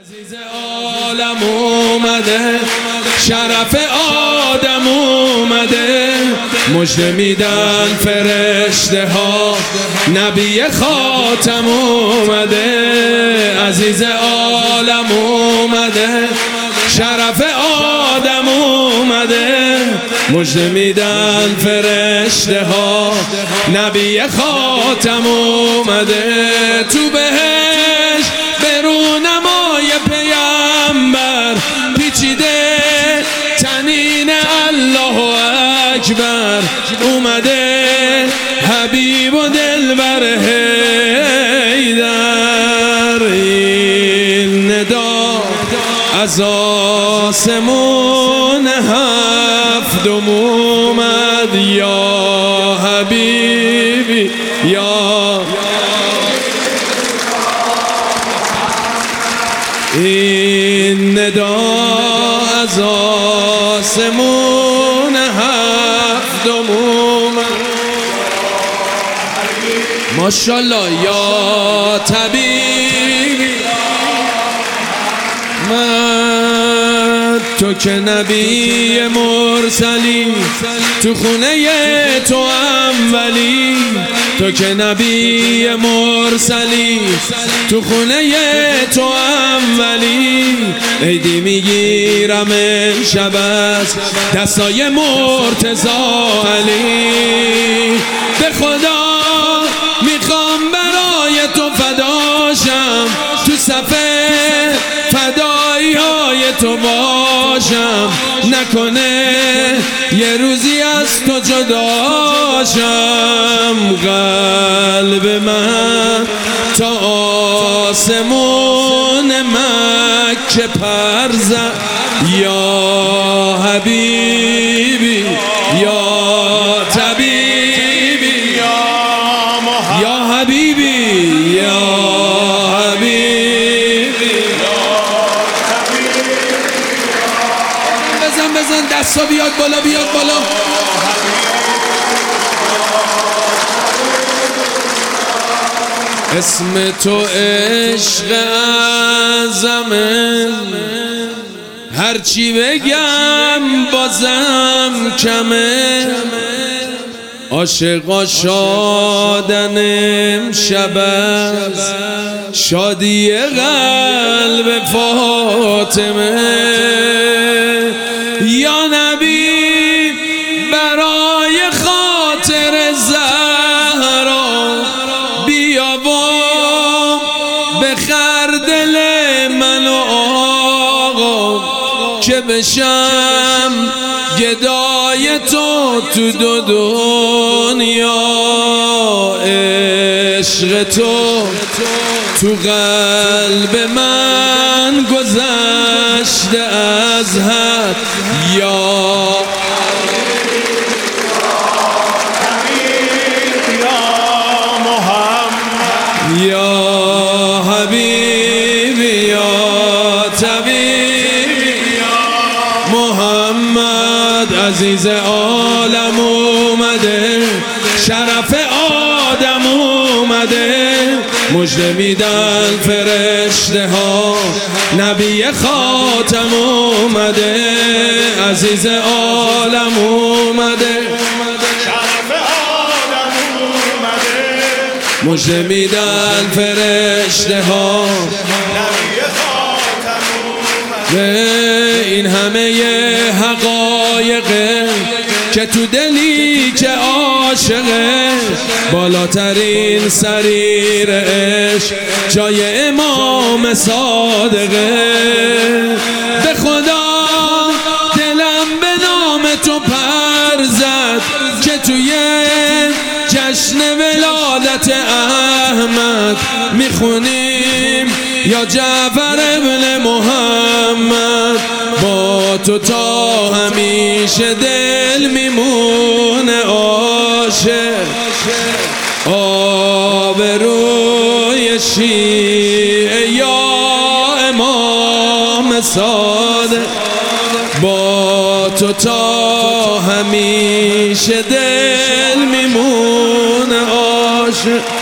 عزیز عالم اومده، شرف آدم اومده، مژده میدن فرشته ها، نبی خاتم اومده. عزیز عالم اومده، شرف آدم اومده، مژده میدن فرشته ها، نبی خاتم اومده. تو بهش برونمای پیامبر پیچیده تنین الله اکبر اومده، حبیب و دلبر حیدر. این ندا از آسمون هفتم اومد، یا حبیبی یا این ندا از آسمون هفتم اومد. ماشاءالله یا طبیبی من، تو که نبی مرسلی، تو خونه تو اولی، تو که نبی مرسلی، تو خونه تو اولی. عیدی میگیرم امشب از دستای مرتضی علی، به خدا میخوام برای تو فداشم، تو صفه فدایی های تو باشم، نکنه یه روزی از تو جداشم. قلب من تا آسمون مکه پر زد، یا حبیبی یا طبیبی یا حبیبی یا حبیبی. بزن دستا بیاد بالا، بیاد بالا. اسم تو عشق اعظمه، هرچی بگم بازم کمه. عاشقا شادن امشب از شادی قلب فاطمه، یا نبی برای خاطر زهرا بیا و بخر دل من و آقا، که بشم گدای تو دو دنیا. عشق تو قلب من گذشته از حد، یا یا حبیبی یا طبیبی یا محمد. عزیز عالم اومده، شرف آدم اومده، مژده میدن فرشته ها، نبی خاتم اومده. عزیز عالم اومده، مژده میدن فرشته ها، این همه حقایقه که تو دلی که عاشقه، بالاترین سریر عشق جای امام صادقه. به خدا دلم به نام تو پر زد، که توی جشن ولادت احمد میخونیم یا جعفر ابن محمد. با تو تا همیشه دل میمونه عاشق، آبروی شیعه یا امام صادق. با تو تا همیشه دل میمونه عاشق.